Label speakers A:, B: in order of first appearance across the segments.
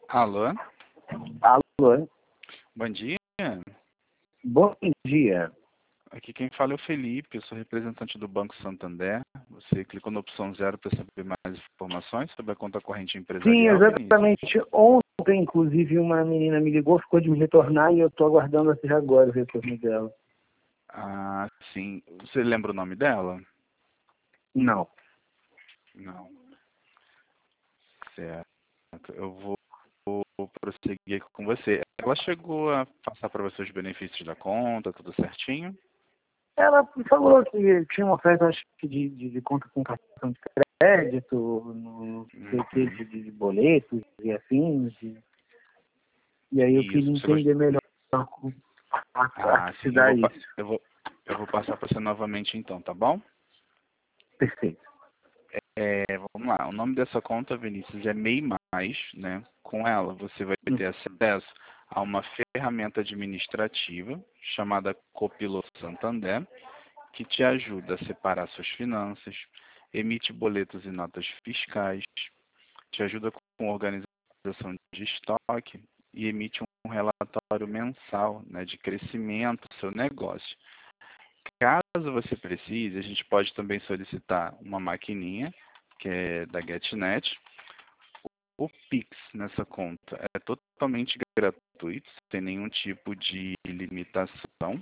A: Alô?
B: Alô?
A: Bom dia.
B: Bom dia.
A: Aqui quem fala é o Felipe, eu sou representante do Banco Santander. Você clicou na opção 0 para saber mais informações sobre a conta corrente
B: Sim,
A: empresarial, Vinícius?
B: exatamente. Ontem, inclusive, uma menina me ligou, ficou de me retornar e eu estou aguardando até agora o retorno dela.
A: Ah, sim. Você lembra o nome dela?
B: Não.
A: Não. Certo. Eu vou prosseguir com você. Ela chegou a passar para você os benefícios da conta, tudo certinho?
B: Ela falou que tinha uma oferta, acho que de conta com cartão de crédito, não sei o que, de boletos e afins. E aí eu
A: Isso.
B: queria
A: Você
B: entender melhor a que se
A: sim.
B: dá isso.
A: Eu vou passar para você novamente então, tá bom?
B: Perfeito.
A: Vamos lá. O nome dessa conta, Vinícius, é MEI+, né? Com ela, você vai ter acesso a uma ferramenta administrativa chamada Copiloto Santander, que te ajuda a separar suas finanças, emite boletos e notas fiscais, te ajuda com a organização de estoque e emite um relatório mensal, né, de crescimento do seu negócio. Caso você precise, a gente pode também solicitar uma maquininha, que é da GetNet. O Pix nessa conta é totalmente gratuito, sem nenhum tipo de limitação.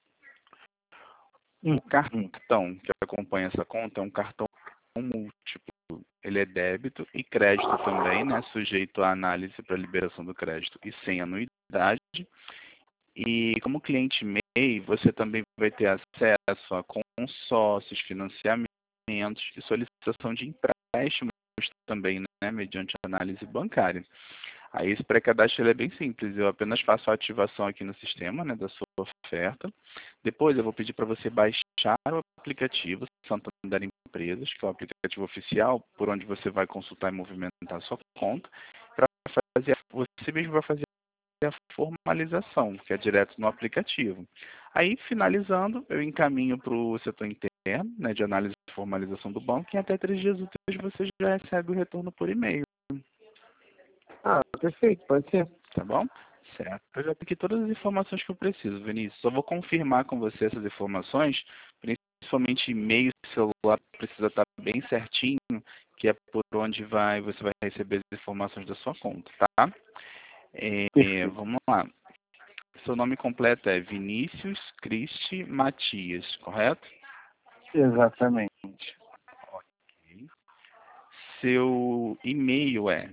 A: O cartão que acompanha essa conta é um cartão múltiplo. Ele é débito e crédito também, né? Sujeito à análise para liberação do crédito e sem anuidade. E como cliente MEI, você também vai ter acesso a consórcios, financiamentos e solicitação de empréstimos também, né? Mediante análise bancária. Aí esse pré-cadastro ele é bem simples, eu apenas faço a ativação aqui no sistema, né, da sua oferta. Depois eu vou pedir para você baixar o aplicativo Santander Empresas, que é o aplicativo oficial, por onde você vai consultar e movimentar a sua conta, para fazer, você mesmo vai fazer a formalização, que é direto no aplicativo. Aí, finalizando, eu encaminho para o setor interno, né, de análise e formalização do banco, e em até 3 dias úteis você já recebe o retorno por e-mail.
B: Ah, perfeito, pode ser.
A: Tá bom? Certo. Eu já tenho aqui todas as informações que eu preciso, Vinícius. Só vou confirmar com você essas informações, principalmente e-mail e celular, precisa estar bem certinho, que é por onde você vai receber as informações da sua conta, tá? Vamos lá. Seu nome completo é Vinícius Cristi Matias, correto?
B: Exatamente.
A: Ok. Seu e-mail é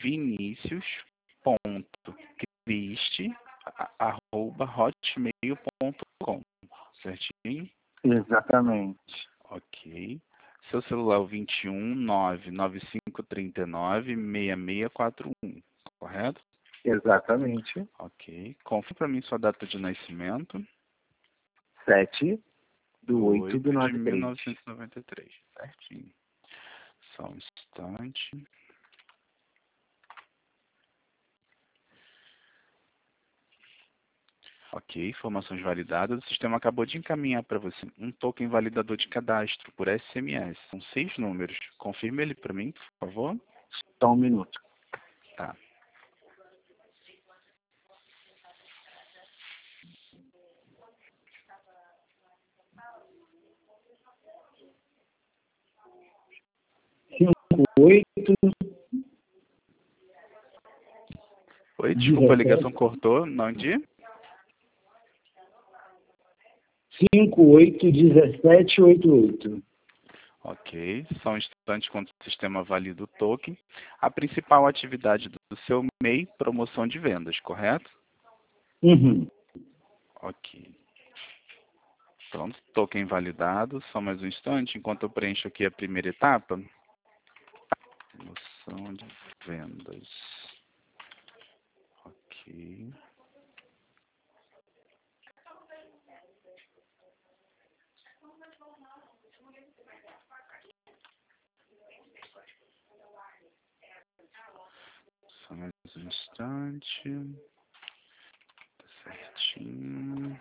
A: vinicius.cristi@hotmail.com, certinho?
B: Exatamente.
A: Ok. Seu celular é o 21 99539 6641, correto?
B: Exatamente.
A: Ok. Confirme para mim sua data de nascimento.
B: 7/8
A: 8
B: do
A: de
B: 93.
A: 1993, certinho. Só um instante. Ok, informações validadas. O sistema acabou de encaminhar para você um token validador de cadastro por SMS. São 6 números. Confirme ele para mim, por favor.
B: Só um minuto.
A: Tá.
B: Oito
A: Oi, desculpa, a
B: 17
A: ligação cortou. Não entendi.
B: 581788.
A: Ok, só um instante quando o sistema valida o token. A principal atividade do seu MEI, promoção de vendas, correto?
B: Uhum.
A: Ok. Pronto, token validado. Só mais um instante, enquanto eu preencho aqui a primeira etapa. Promoção de vendas. Ok. Só mais um instante. Tá certinho.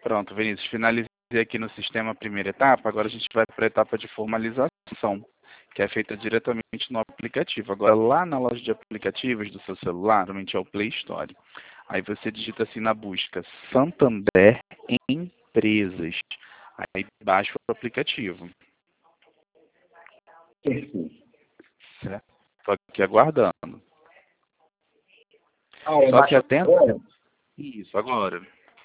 A: Pronto, Vinícius, finalizei aqui no sistema a primeira etapa, agora a gente vai para a etapa de formalização, que é feita diretamente no aplicativo. Agora, lá na loja de aplicativos do seu celular, normalmente é o Play Store. Aí você digita assim na busca, Santander Empresas. Aí baixa o aplicativo. Certo? Estou aqui aguardando. Só se atenta. Isso, agora.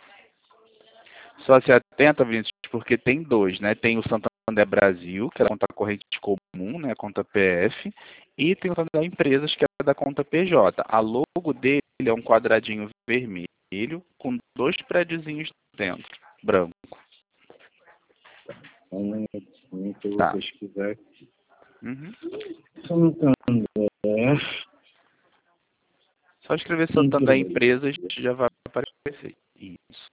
A: Só se atenta, Vinícius, porque tem dois, né? Tem o Santander Brasil, que é a conta corrente comum, né? A conta PF, e tem o Santander Empresas, que é da conta PJ. A logo dele é um quadradinho vermelho com dois prédiozinhos dentro, branco.
B: Que eu vou
A: Tá.
B: pesquisar aqui.
A: Uhum.
B: Santander.
A: Só escrever Santander Empresas já vai aparecer. Isso.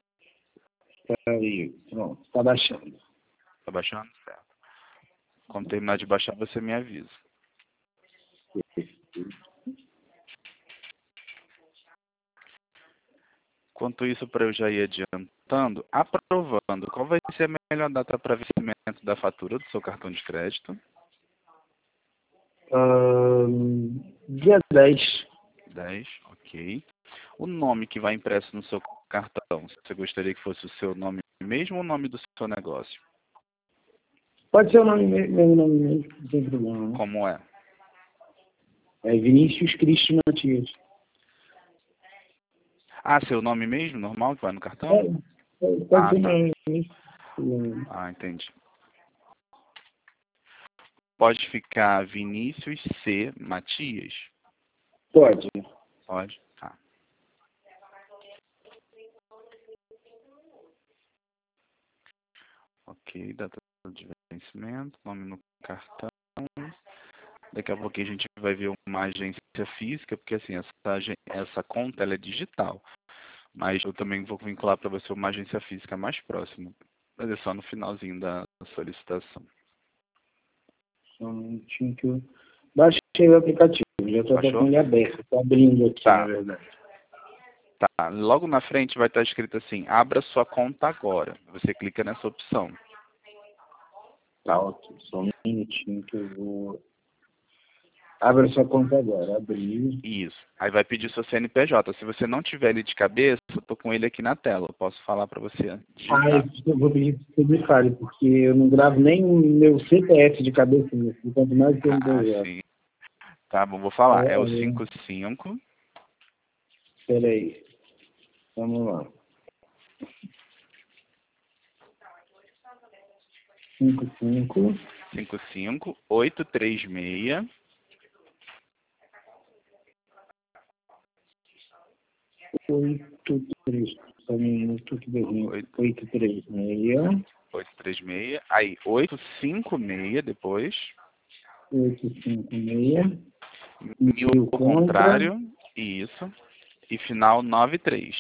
B: Aí, pronto, está baixando.
A: Tá baixando? Certo. Quando terminar de baixar, você me avisa. Enquanto isso, para eu já ir adiantando, aprovando, qual vai ser a melhor data para vencimento da fatura do seu cartão de crédito?
B: Dia 10.
A: 10, ok. O nome que vai impresso no seu cartão, você gostaria que fosse o seu nome mesmo ou o nome do seu negócio?
B: Pode ser o nome meu nome mesmo, não tem problema. Né?
A: Como é?
B: É Vinícius Cristo Matias.
A: Ah, seu nome mesmo, normal, que vai no cartão?
B: Pode ser meu nome.
A: Ah, entendi. Pode ficar Vinícius C. Matias?
B: Pode.
A: Pode? Tá. Ok, data de vencimento, nome no cartão. Daqui a pouquinho a gente vai ver uma agência física, porque assim, essa conta ela é digital. Mas eu também vou vincular para você uma agência física mais próxima. Mas é só no finalzinho da solicitação.
B: Só um minutinho que eu baixei o aplicativo. Já estou até com ele aberto. Estou abrindo aqui,
A: tá.
B: Na verdade.
A: Tá. Logo na frente vai estar escrito assim, abra sua conta agora. Você clica nessa opção.
B: Tá, ok. Só um minutinho que eu vou... Abra sua conta agora. Abrir.
A: Isso. Aí vai pedir seu CNPJ. Se você não tiver ele de cabeça, eu tô com ele aqui na tela. Eu posso falar para você digitar.
B: Eu vou pedir que você me fale, porque eu não gravo nem o meu CPF de cabeça nisso. Quanto mais o CNPJ.
A: Sim. Tá bom, vou falar. É o 55.
B: Peraí. Vamos lá. 55
A: 836
B: 83. Só um minuto que deu ruim. 836
A: 836. Aí 856 depois.
B: 856
A: 1000 ao contrário. Isso. E final 93.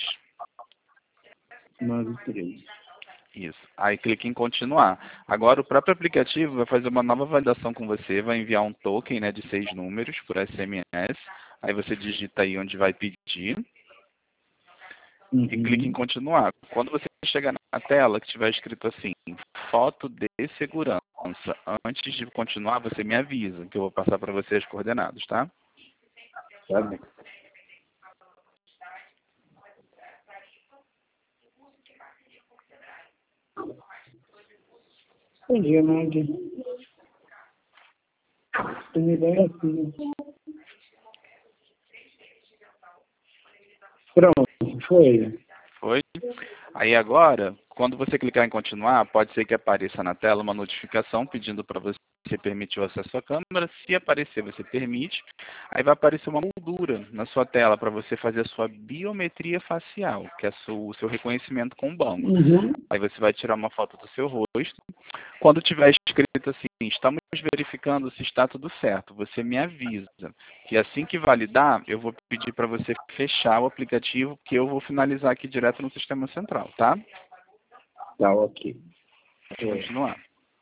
B: 93.
A: Isso. Aí clique em continuar. Agora o próprio aplicativo vai fazer uma nova validação com você, vai enviar um token, né, de 6 números por SMS. Aí você digita aí onde vai pedir e clique em continuar. Quando você chegar na tela que tiver escrito assim, foto de segurança, antes de continuar você me avisa, que eu vou passar para você as coordenadas, tá?
B: Tá bem. Entendi, Mandy. Tem uma ideia assim. Pronto, foi.
A: Foi? Aí agora, quando você clicar em continuar, pode ser que apareça na tela uma notificação pedindo para você permitir o acesso à câmera. Se aparecer, você permite. Aí vai aparecer uma moldura na sua tela para você fazer a sua biometria facial, que é o seu reconhecimento com o banco. Aí você vai tirar uma foto do seu rosto. Quando tiver escrito assim, estamos verificando se está tudo certo, você me avisa. E assim que validar, eu vou pedir para você fechar o aplicativo, que eu vou finalizar aqui direto no sistema central, tá?
B: Tá, ok.
A: Vou continuar.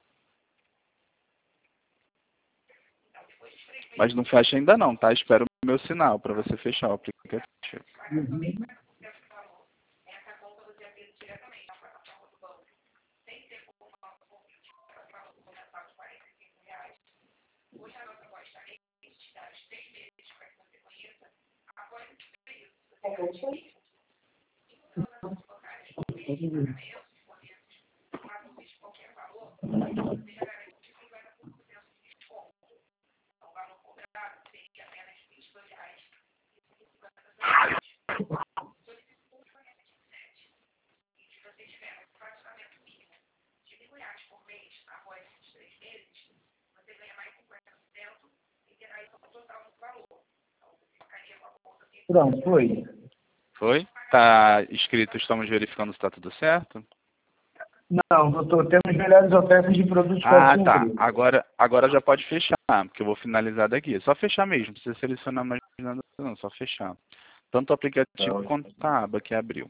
A: Mas não fecha ainda não, tá? Espera o meu sinal para você fechar o aplicativo.
B: Pronto, foi.
A: Foi? Tá escrito, estamos verificando se está tudo certo?
B: Não, doutor, temos melhores ofertas de produtos para
A: Ah,
B: sua
A: tá.
B: empresa.
A: Agora já pode fechar, porque eu vou finalizar daqui. Só fechar mesmo, não precisa selecionar mais nada, não, só fechar. Tanto o aplicativo quanto a aba que abriu.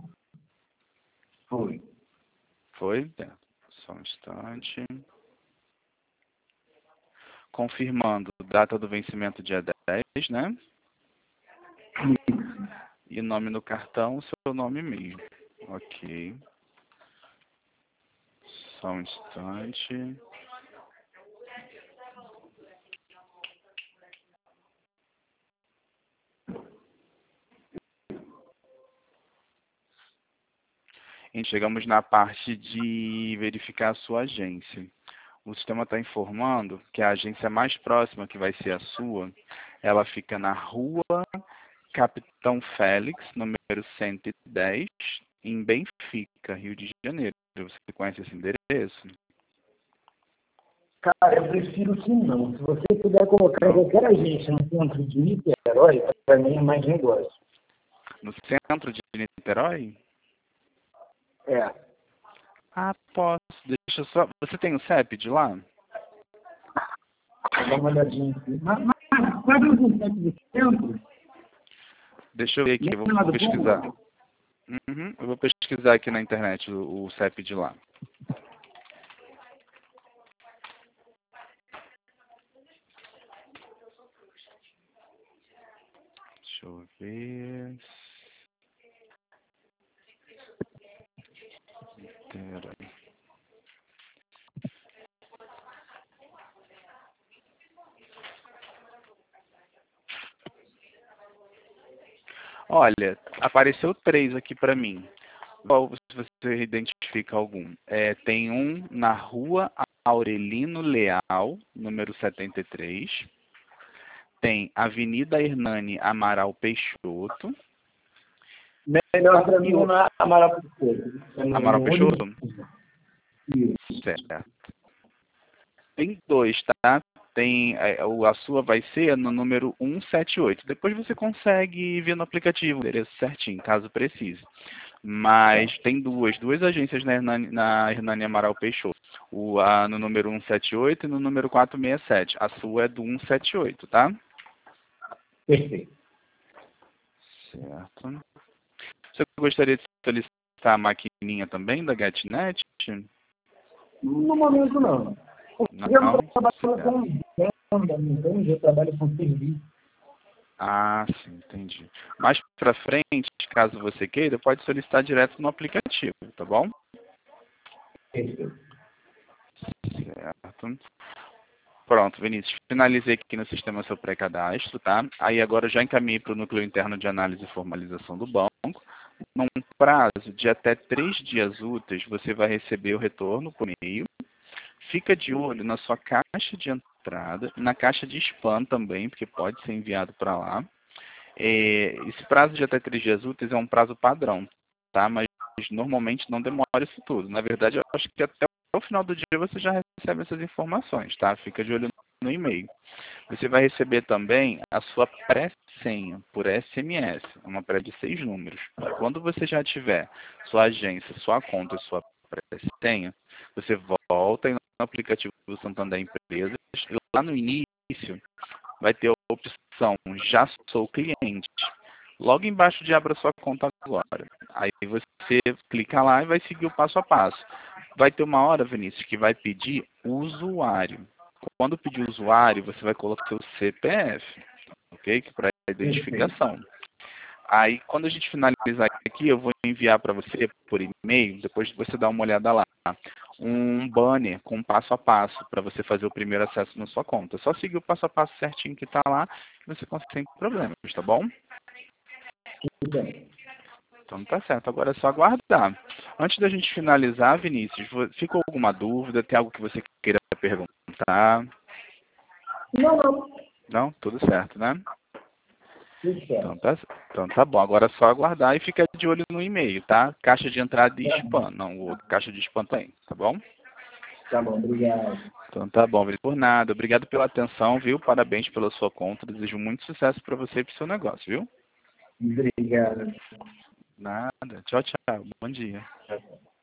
B: Foi.
A: Foi? É. Só um instante. Confirmando, data do vencimento dia 10, né? E nome no cartão, seu nome mesmo. Ok. Só um instante. E chegamos na parte de verificar a sua agência. O sistema está informando que a agência mais próxima, que vai ser a sua, ela fica na rua Capitão Félix, número 110, em Benfica, Rio de Janeiro. Você conhece esse endereço?
B: Cara, eu prefiro que não. Se você puder colocar qualquer agência no centro de Niterói, para mim é mais negócio.
A: No centro de Niterói?
B: É.
A: Ah, posso. Deixa eu só... Você tem o CEP de lá?
B: Vou dar uma olhadinha aqui. Mas quase no centro do centro?
A: Deixa eu ver aqui, eu vou pesquisar. Uhum, eu vou pesquisar aqui na internet o CEP de lá. Deixa eu ver. Niterói. Olha, apareceu 3 aqui para mim. Qual você identifica algum? Tem um na rua Aurelino Leal, número 73. Tem Avenida Hernani Amaral Peixoto.
B: Melhor para mim na Amaral Peixoto.
A: Amaral Peixoto? Certo. Tem 2, tá? A sua vai ser no número 178. Depois você consegue ver no aplicativo o endereço certinho, caso precise. Mas tem duas agências na Hernani Amaral Peixoto. No número 178 e no número 467. A sua é do 178, tá?
B: Perfeito.
A: Certo. Você gostaria de solicitar a maquininha também da GetNet?
B: No momento, não.
A: Não?
B: Eu não trabalho com venda, então eu trabalho com serviço.
A: Ah, sim, entendi. Mais para frente, caso você queira, pode solicitar direto no aplicativo, tá bom?
B: Perfeito.
A: Certo. Pronto, Vinícius, finalizei aqui no sistema seu pré-cadastro, tá? Aí agora eu já encaminhei para o núcleo interno de análise e formalização do banco. Num prazo de até 3 dias úteis, você vai receber o retorno por e-mail. Fica de olho na sua caixa de entrada, na caixa de spam também, porque pode ser enviado para lá. Esse prazo de até 3 dias úteis é um prazo padrão, tá? Mas normalmente não demora isso tudo. Na verdade, eu acho que até o final do dia você já recebe essas informações, tá? Fica de olho no e-mail. Você vai receber também a sua pré-senha por SMS, uma pré de 6 números. Quando você já tiver sua agência, sua conta e sua pré-senha, você volta no aplicativo do Santander Empresas e lá no início vai ter a opção Já Sou Cliente. Logo embaixo de Abra Sua Conta Agora. Aí você clica lá e vai seguir o passo a passo. Vai ter uma hora, Vinícius, que vai pedir usuário. Quando pedir usuário, você vai colocar seu CPF, ok? Que é para identificação. Aí, quando a gente finalizar aqui, eu vou enviar para você por e-mail, depois você dá uma olhada lá, um banner com passo a passo para você fazer o primeiro acesso na sua conta. É só seguir o passo a passo certinho que está lá, que você consegue sem problemas, tá bom?
C: Tudo bem.
A: Então tá certo, agora é só aguardar. Antes da gente finalizar, Vinícius, ficou alguma dúvida? Tem algo que você queira perguntar?
C: Não, não.
A: Não? Tudo certo, né?
C: Tudo certo.
A: Então tá bom, agora é só aguardar e fica de olho no e-mail, tá? Caixa de entrada e
C: Tá
A: spam,
C: bom.
A: não, o caixa de spam também, tá bom?
C: Tá bom, obrigado.
A: Então tá bom, Vinícius, por nada. Obrigado pela atenção, viu? Parabéns pela sua conta, desejo muito sucesso para você e para o seu negócio, viu?
C: Obrigado.
A: Nada, tchau, tchau, bom dia.
C: Tá bom.